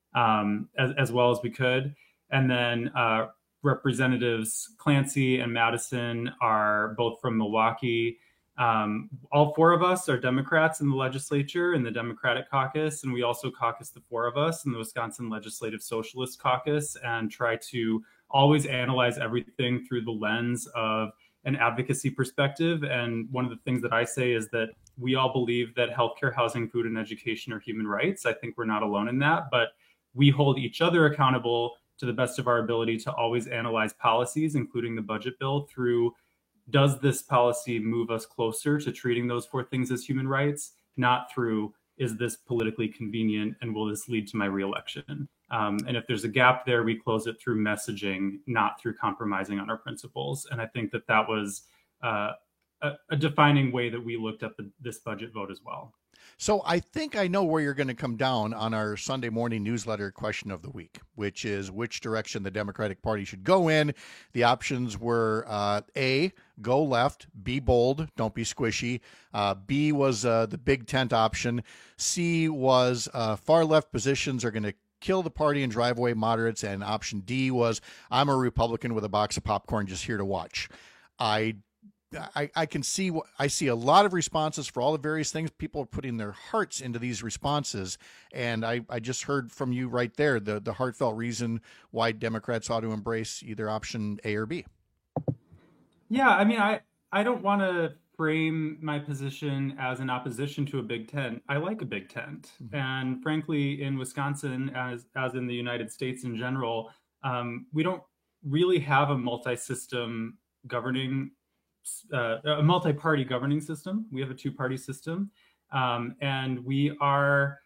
as well as we could. And then Representatives Clancy and Madison are both from Milwaukee. All four of us are Democrats in the legislature in the Democratic caucus, and we also caucus, the four of us, in the Wisconsin Legislative Socialist Caucus, and try to always analyze everything through the lens of an advocacy perspective. And one of the things that I say is that we all believe that healthcare, housing, food, and education are human rights. I think we're not alone in that, but we hold each other accountable to the best of our ability to always analyze policies, including the budget bill, through: does this policy move us closer to treating those four things as human rights? Not through, is this politically convenient and will this lead to my reelection? And if there's a gap there, we close it through messaging, not through compromising on our principles. And I think that was a defining way that we looked at this budget vote as well. So I think I know where you're going to come down on our Sunday morning newsletter question of the week, which is which direction the Democratic Party should go in. The options were A, go left, be bold, don't be squishy. B was the big tent option. C was far left positions are going to kill the party and drive away moderates. And option D was, I'm a Republican with a box of popcorn just here to watch. I see a lot of responses for all the various things. People are putting their hearts into these responses. And I just heard from you right there, the heartfelt reason why Democrats ought to embrace either option A or B. Yeah, I mean, I don't want to frame my position as an opposition to a big tent. I like a big tent. Mm-hmm. And frankly, in Wisconsin, as in the United States in general, we don't really have a multi-system governing a multi-party governing system. We have a two-party system, and we are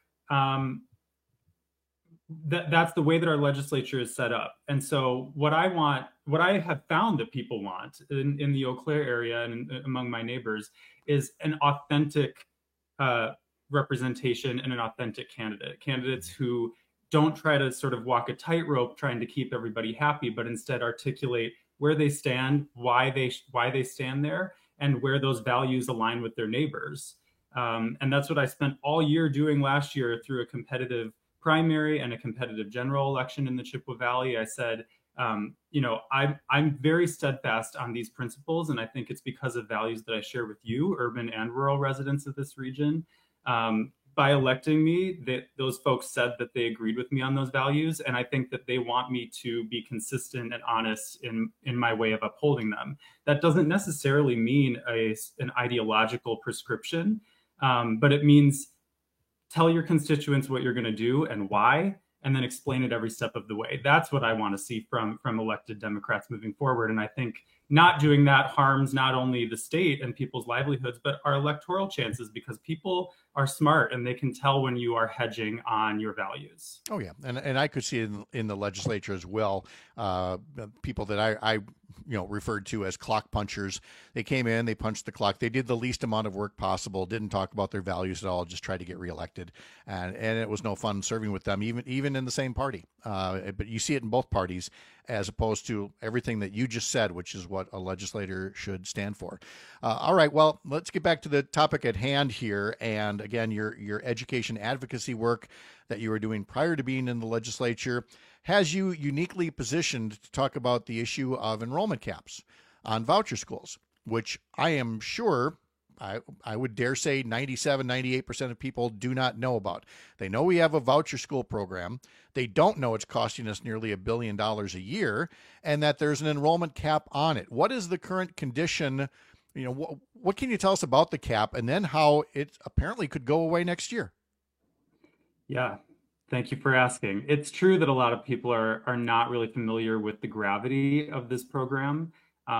that's the way that our legislature is set up. And so what I have found that people want in the Eau Claire area and among my neighbors is an authentic representation and an authentic candidates who don't try to sort of walk a tightrope trying to keep everybody happy, but instead articulate where they stand, why they stand there, and where those values align with their neighbors. And that's what I spent all year doing last year through a competitive primary and a competitive general election in the Chippewa Valley. I said, I'm very steadfast on these principles, and I think it's because of values that I share with you, urban and rural residents of this region. By electing me, those folks said that they agreed with me on those values, and I think that they want me to be consistent and honest in my way of upholding them. That doesn't necessarily mean an ideological prescription, but it means tell your constituents what you're going to do and why, and then explain it every step of the way. That's what I want to see from elected Democrats moving forward, and I think not doing that harms not only the state and people's livelihoods, but our electoral chances, because people are smart and they can tell when you are hedging on your values. Oh, yeah. And I could see it in the legislature as well. People that I referred to as clock punchers. They came in, they punched the clock. They did the least amount of work possible, didn't talk about their values at all, just tried to get reelected. And it was no fun serving with them, even in the same party. But you see it in both parties, as opposed to everything that you just said, which is what a legislator should stand for. All right, well, let's get back to the topic at hand here. And again, your education advocacy work that you were doing prior to being in the legislature has you uniquely positioned to talk about the issue of enrollment caps on voucher schools, which I am sure I would dare say 97, 98% of people do not know about. They know we have a voucher school program. They don't know it's costing us nearly $1 billion a year, and that there's an enrollment cap on it. What is the current condition? What can you tell us about the cap, and then how it apparently could go away next year? Yeah, thank you for asking. It's true that a lot of people are not really familiar with the gravity of this program.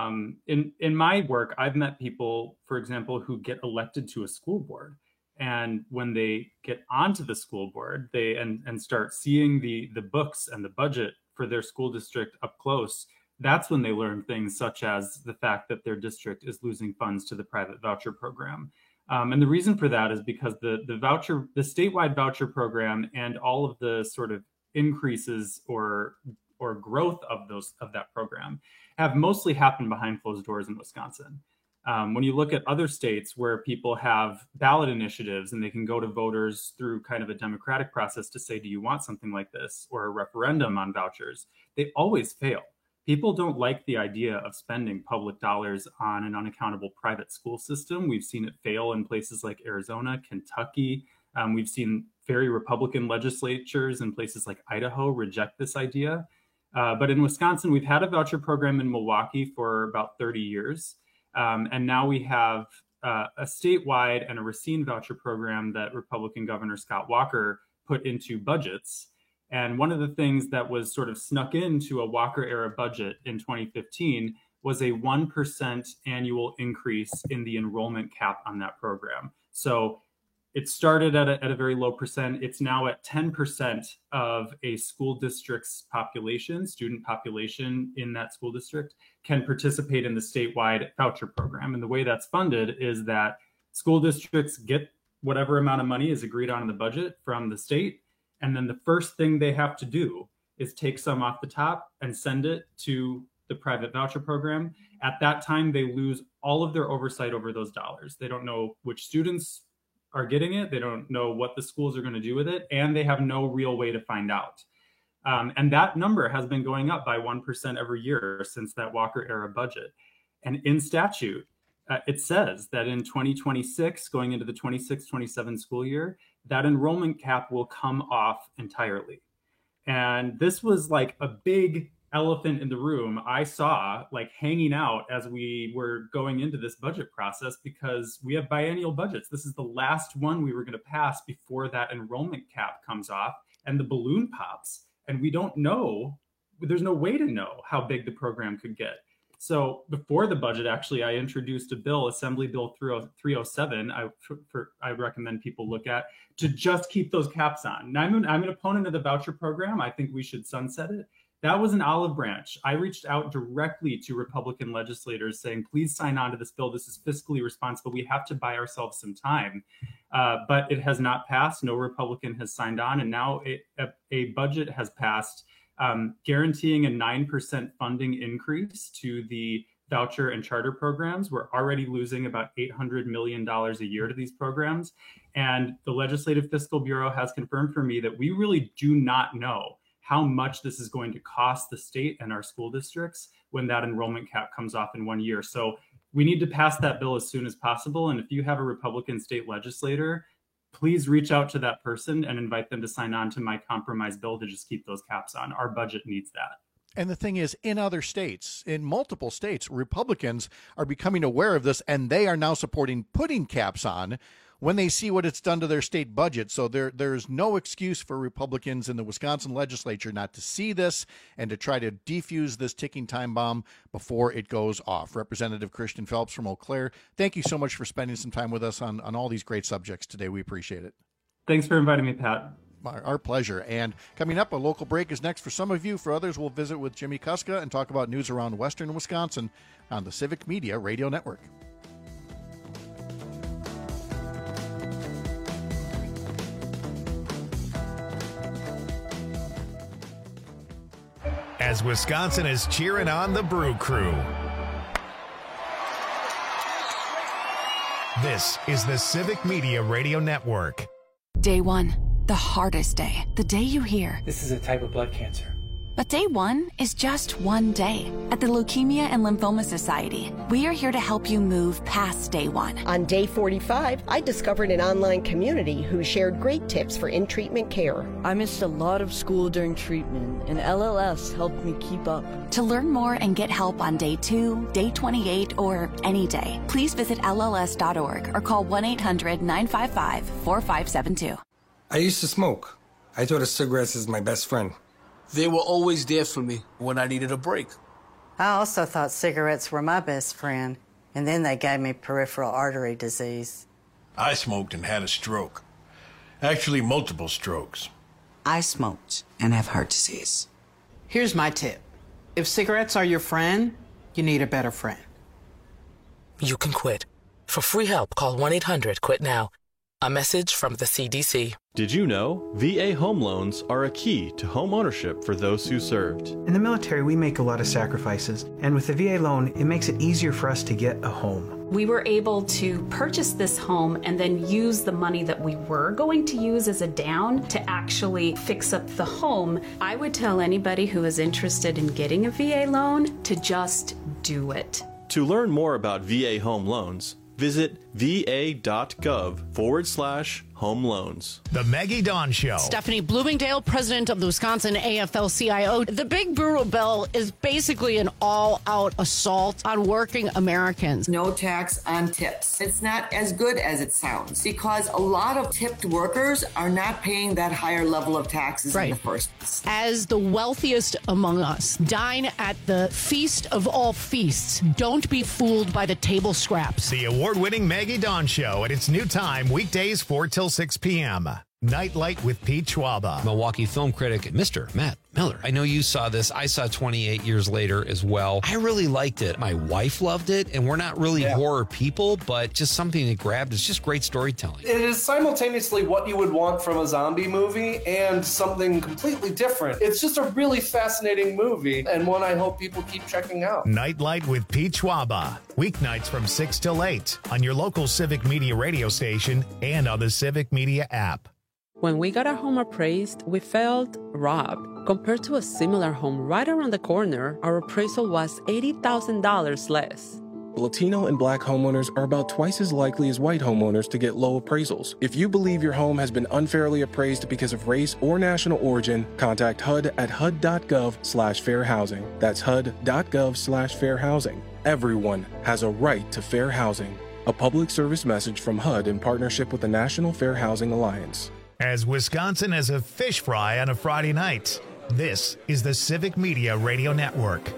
In my work, I've met people, for example, who get elected to a school board. And when they get onto the school board, they and start seeing the books and the budget for their school district up close, that's when they learn things such as the fact that their district is losing funds to the private voucher program. And the reason for that is because the statewide voucher program and all of the sort of increases or growth of that program have mostly happened behind closed doors in Wisconsin. When you look at other states where people have ballot initiatives and they can go to voters through kind of a democratic process to say, do you want something like this, or a referendum on vouchers, they always fail. People don't like the idea of spending public dollars on an unaccountable private school system. We've seen it fail in places like Arizona, Kentucky. We've seen very Republican legislatures in places like Idaho reject this idea. But in Wisconsin, we've had a voucher program in Milwaukee for about 30 years. And now we have a statewide and a Racine voucher program that Republican Governor Scott Walker put into budgets. And one of the things that was sort of snuck into a Walker-era budget in 2015 was a 1% annual increase in the enrollment cap on that program. So it started at a very low percent. It's now at 10% of a school district's population, student population in that school district, can participate in the statewide voucher program. And the way that's funded is that school districts get whatever amount of money is agreed on in the budget from the state. And then the first thing they have to do is take some off the top and send it to the private voucher program. At that time, they lose all of their oversight over those dollars. They don't know which students are getting it. They don't know what the schools are going to do with it. And they have no real way to find out. And that number has been going up by 1% every year since that Walker era budget. And in statute, it says that in 2026, going into the 26-27 school year, that enrollment cap will come off entirely. And this was like a big elephant in the room I saw like hanging out as we were going into this budget process, because we have biennial budgets. This is the last one we were going to pass before that enrollment cap comes off and the balloon pops. And we don't know, there's no way to know how big the program could get. So before the budget, actually, I introduced a bill, Assembly Bill 307, I recommend people look at, to just keep those caps on. Now, I'm an opponent of the voucher program. I think we should sunset it. That was an olive branch. I reached out directly to Republican legislators saying, please sign on to this bill. This is fiscally responsible. We have to buy ourselves some time. But it has not passed. No Republican has signed on. And now a budget has passed guaranteeing a 9% funding increase to the voucher and charter programs. We're already losing about $800 million a year to these programs. And the Legislative Fiscal Bureau has confirmed for me that we really do not know how much this is going to cost the state and our school districts when that enrollment cap comes off in 1 year. So we need to pass that bill as soon as possible. And if you have a Republican state legislator, please reach out to that person and invite them to sign on to my compromise bill to just keep those caps on. Our budget needs that. And the thing is, in other states, in multiple states, Republicans are becoming aware of this, and they are now supporting putting caps on when they see what it's done to their state budget. So there's no excuse for Republicans in the Wisconsin legislature not to see this and to try to defuse this ticking time bomb before it goes off. Representative Christian Phelps from Eau Claire, thank you so much for spending some time with us on all these great subjects today. We appreciate it. Thanks for inviting me, Pat. Our pleasure. And coming up, a local break is next for some of you. For others, we'll visit with Jimmy Kuska and talk about news around Western Wisconsin on the Civic Media Radio Network. As Wisconsin is cheering on the Brew Crew. This is the Civic Media Radio Network. Day one, the hardest day. The day you hear, this is a type of blood cancer. But day one is just one day. At the Leukemia and Lymphoma Society, we are here to help you move past day one. On day 45, I discovered an online community who shared great tips for in-treatment care. I missed a lot of school during treatment, and LLS helped me keep up. To learn more and get help on day 2, day 28, or any day, please visit LLS.org or call 1-800-955-4572. I used to smoke. I thought of cigarettes as my best friend. They were always there for me when I needed a break. I also thought cigarettes were my best friend, and then they gave me peripheral artery disease. I smoked and had a stroke. Actually, multiple strokes. I smoked and have heart disease. Here's my tip. If cigarettes are your friend, you need a better friend. You can quit. For free help, call 1-800-QUIT-NOW. A message from the CDC. Did you know VA home loans are a key to home ownership for those who served? In the military, we make a lot of sacrifices, and with the VA loan, it makes it easier for us to get a home. We were able to purchase this home and then use the money that we were going to use as a down to actually fix up the home. I would tell anybody who is interested in getting a VA loan to just do it. To learn more about VA home loans, visit va.gov/home loans. The Maggie Dawn Show. Stephanie Bloomingdale, president of the Wisconsin AFL-CIO. The big brutal bill is basically an all-out assault on working Americans. No tax on tips. It's not as good as it sounds because a lot of tipped workers are not paying that higher level of taxes in the first place. As the wealthiest among us, dine at the feast of all feasts. Don't be fooled by the table scraps. The award-winning Maggie Dawn Show at its new time, weekdays 4 till 6 p.m. Nightlight with Pete Schwaba. Milwaukee film critic, Mr. Matt Miller. I know you saw this. I saw 28 years later as well. I really liked it. My wife loved it, and we're not really horror people, but just something that grabbed. It's just great storytelling. It is simultaneously what you would want from a zombie movie and something completely different. It's just a really fascinating movie, and one I hope people keep checking out. Nightlight with Pete Schwaba. Weeknights from 6 till 8 on your local Civic Media radio station and on the Civic Media app. When we got our home appraised, we felt robbed. Compared to a similar home right around the corner, our appraisal was $80,000 less. Latino and Black homeowners are about twice as likely as white homeowners to get low appraisals. If you believe your home has been unfairly appraised because of race or national origin, contact HUD at HUD.gov/fair housing. That's HUD.gov/fair housing. Everyone has a right to fair housing. A public service message from HUD in partnership with the National Fair Housing Alliance. As Wisconsin has a fish fry on a Friday night, this is the Civic Media Radio Network.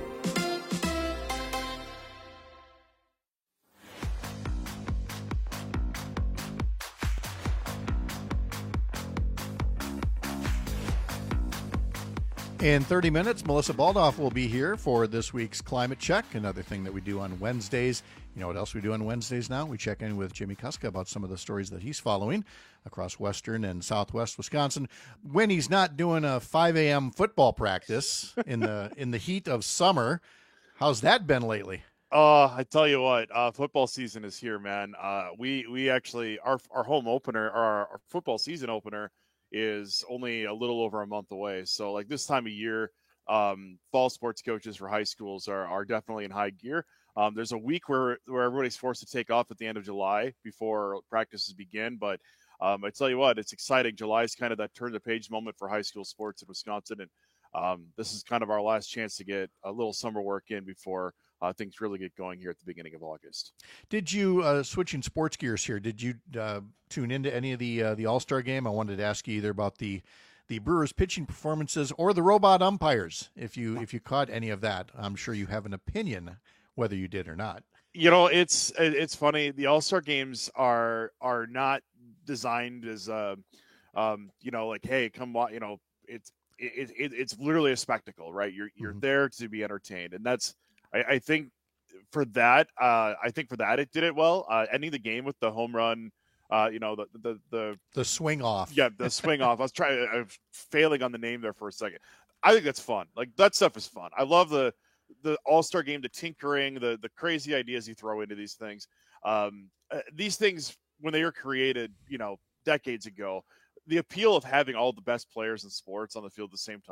In 30 minutes, Melissa Baldoff will be here for this week's Climate Check, another thing that we do on Wednesdays. You know what else we do on Wednesdays now? We check in with Jimmy Kuska about some of the stories that he's following across western and southwest Wisconsin when he's not doing a 5 a.m. football practice in the heat of summer. How's that been lately? I tell you what, football season is here, man. We actually, our home opener, our football season opener is only a little over a month away. So like this time of year, fall sports coaches for high schools are definitely in high gear. There's a week where everybody's forced to take off at the end of July before practices begin. But I tell you what, it's exciting. July is kind of that turn the page moment for high school sports in Wisconsin. And this is kind of our last chance to get a little summer work in before things really get going here at the beginning of August. Did you, switching sports gears here, did you tune into any of the All-Star game? I wanted to ask you either about the Brewers pitching performances or the robot umpires. If you caught any of that, I'm sure you have an opinion whether you did or not. You know, it's funny. The All-Star games are not designed as like, hey, come on, it's literally a spectacle, right? You're there to be entertained, and that's I think for that it did it well. Ending the game with the home run, the swing off. Yeah, the swing off. I was failing on the name there for a second. I think that's fun. Like that stuff is fun. I love the All-Star game, the tinkering, the crazy ideas you throw into these things. These things, when they were created, decades ago, the appeal of having all the best players in sports on the field at the same time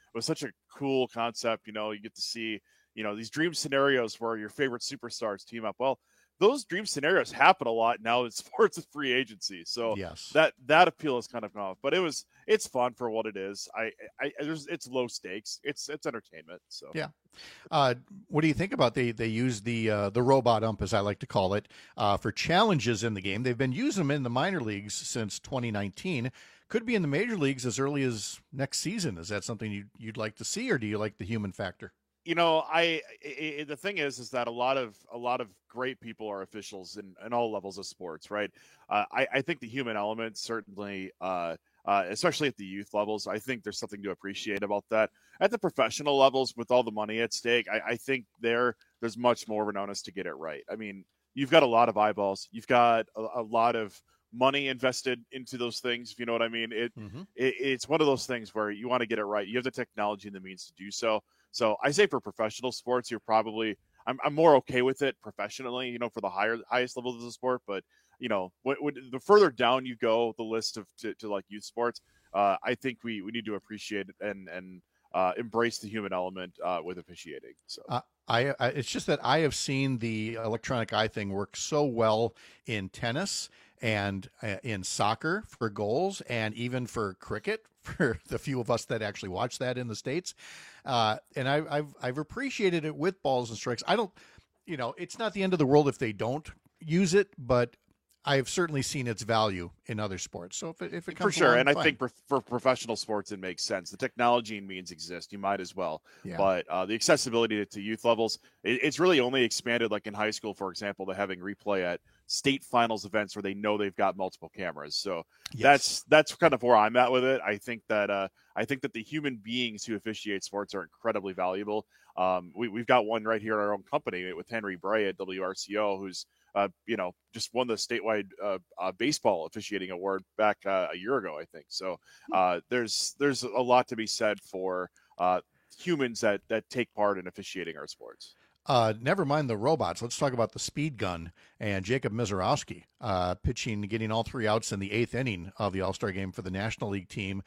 was such a cool concept. You get to see, these dream scenarios where your favorite superstars team up. Well, those dream scenarios happen a lot now in sports with free agency. So yes, that appeal is kind of gone off, but it's fun for what it is. It's low stakes. It's entertainment. So yeah. What do you think about they use the robot ump, as I like to call it, for challenges in the game? They've been using them in the minor leagues since 2019. Could be in the major leagues as early as next season. Is that something you'd like to see, or do you like the human factor? The thing is that a lot of great people are officials in all levels of sports, right? I think the human element certainly, especially at the youth levels, I think there's something to appreciate about that. At the professional levels, with all the money at stake, I think there's much more of an onus to get it right. I mean, you've got a lot of eyeballs, you've got a lot of money invested into those things, if you know what I mean. It's one of those things where you want to get it right. You have the technology and the means to do so. So I say for professional sports, I'm more okay with it professionally, for the highest levels of the sport. But, the further down you go, the list to like youth sports, I think we need to appreciate it and embrace the human element with officiating. So it's just that I have seen the electronic eye thing work so well in tennis and in soccer for goals, and even for cricket for the few of us that actually watch that in the States. And I've appreciated it with balls and strikes. I don't, it's not the end of the world if they don't use it, but I've certainly seen its value in other sports. So if it comes for sure, along, and fine. I think for professional sports, it makes sense. The technology and means exist. You might as well. Yeah. But the accessibility to youth levels, it's really only expanded, like in high school, for example, to having replay at state finals events where they know they've got multiple cameras. So Yes. that's kind of where I'm at with it. I think that the human beings who officiate sports are incredibly valuable. We've got one right here in our own company with Henry Bray at WRCO, who's just won the statewide baseball officiating award back a year ago, I think. So there's a lot to be said for humans that take part in officiating our sports. Never mind the robots. Let's talk about the speed gun and Jacob Misiorowski pitching, getting all 3 outs in the 8th inning of the All-Star game for the National League team,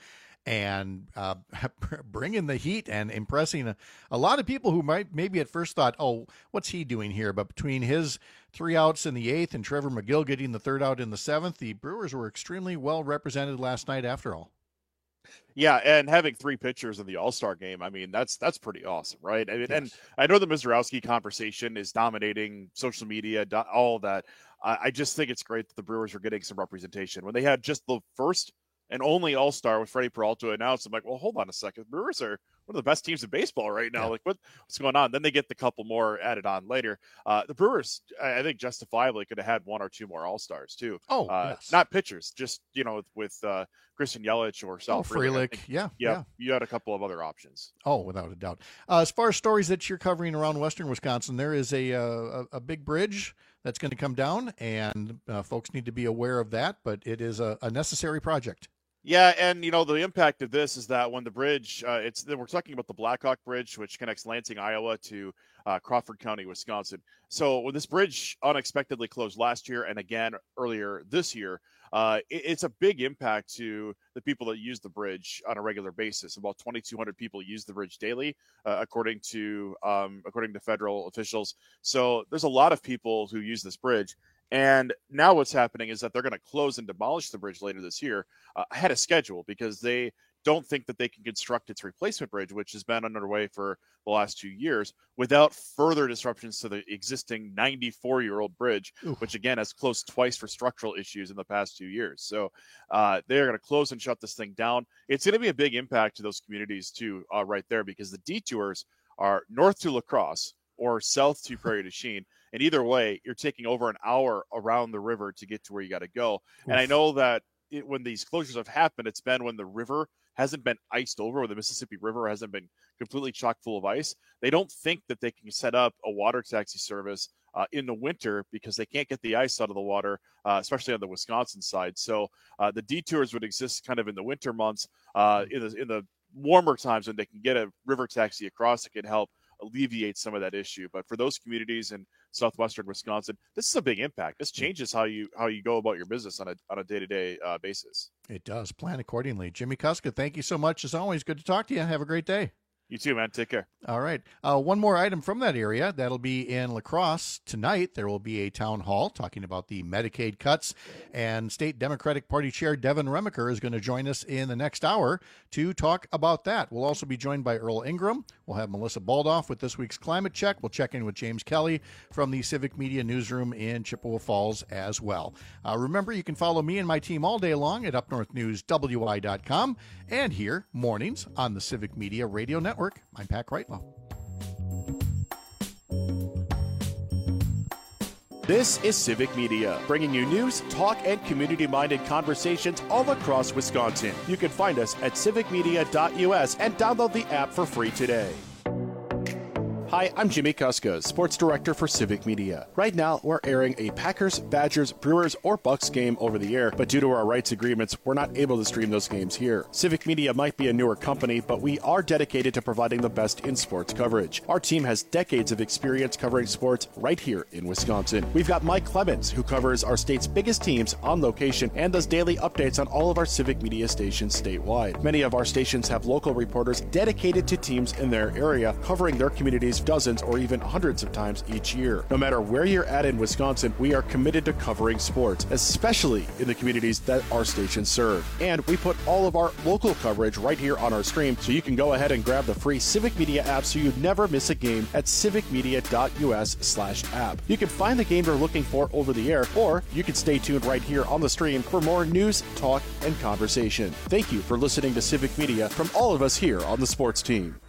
and bringing the heat and impressing a lot of people who might maybe at first thought, oh, what's he doing here? But between his 3 outs in the 8th and Trevor McGill getting the 3rd out in the 7th, the Brewers were extremely well represented last night after all. Yeah, and having 3 pitchers in the All-Star game, I mean, that's pretty awesome, right? I mean, and I know the Misiorowski conversation is dominating social media, all of that. I just think it's great that the Brewers are getting some representation. When they had just the first and only All-Star with Freddie Peralta announced, I'm like, well, hold on a second. The Brewers are one of the best teams in baseball right now. Yeah. Like, what's going on? Then they get the couple more added on later. The Brewers, I think, justifiably could have had 1 or 2 more All-Stars, too. Oh, yes. Not pitchers, just, with Christian Yelich or Sal Frelick. Yeah. You had a couple of other options. Oh, without a doubt. As far as stories that you're covering around Western Wisconsin, there is a big bridge that's going to come down, and folks need to be aware of that, but it is a necessary project. Yeah, and the impact of this is that when the bridge, we're talking about the Blackhawk Bridge, which connects Lansing, Iowa to Crawford County, Wisconsin. So when this bridge unexpectedly closed last year and again earlier this year, it's a big impact to the people that use the bridge on a regular basis. About 2,200 people use the bridge daily, according to federal officials. So there's a lot of people who use this bridge. And now what's happening is that they're going to close and demolish the bridge later this year ahead of schedule, because they don't think that they can construct its replacement bridge, which has been underway for the last 2 years, without further disruptions to the existing 94-year-old bridge, which again has closed twice for structural issues in the past 2 years. So they're going to close and shut this thing down. It's going to be a big impact to those communities too, right there, because the detours are north to La Crosse or south to Prairie du Chien. And either way, you're taking over an hour around the river to get to where you got to go. And I know that when these closures have happened, it's been when the river hasn't been iced over, or the Mississippi River hasn't been completely chock full of ice. They don't think that they can set up a water taxi service in the winter because they can't get the ice out of the water, especially on the Wisconsin side. So the detours would exist kind of in the winter months. In the warmer times when they can get a river taxi across, it can help alleviate some of that issue. But for those communities and southwestern Wisconsin. This is a big impact. This changes how you go about your business on a day-to-day basis. It does. Plan accordingly. Jimmy Kuska, thank you so much. As always, good to talk to you. Have a great day. You too, man. Take care. All right. One more item from that area. That'll be in La Crosse tonight. There will be a town hall talking about the Medicaid cuts, and State Democratic Party Chair Devin Remaker is going to join us in the next hour to talk about that. We'll also be joined by Earl Ingram. We'll have Melissa Baldoff with this week's Climate Check. We'll check in with James Kelly from the Civic Media Newsroom in Chippewa Falls as well. Remember, you can follow me and my team all day long at UpNorthNewsWI.com and here mornings on the Civic Media Radio Network. I'm Pat Kreitlow. This is Civic Media, bringing you news, talk, and community-minded conversations all across Wisconsin. You can find us at civicmedia.us and download the app for free today. Hi, I'm Jimmy Kuska, Sports Director for Civic Media. Right now, we're airing a Packers, Badgers, Brewers, or Bucks game over the air, but due to our rights agreements, we're not able to stream those games here. Civic Media might be a newer company, but we are dedicated to providing the best in sports coverage. Our team has decades of experience covering sports right here in Wisconsin. We've got Mike Clemens, who covers our state's biggest teams on location and does daily updates on all of our Civic Media stations statewide. Many of our stations have local reporters dedicated to teams in their area, covering their communities dozens or even hundreds of times each year. No matter where you're at in Wisconsin, we are committed to covering sports, especially in the communities that our stations serve. And we put all of our local coverage right here on our stream, so you can go ahead and grab the free Civic Media app so you never miss a game at civicmedia.us/app. You can find the game you're looking for over the air, or you can stay tuned right here on the stream for more news, talk, and conversation. Thank you for listening to Civic Media from all of us here on the sports team.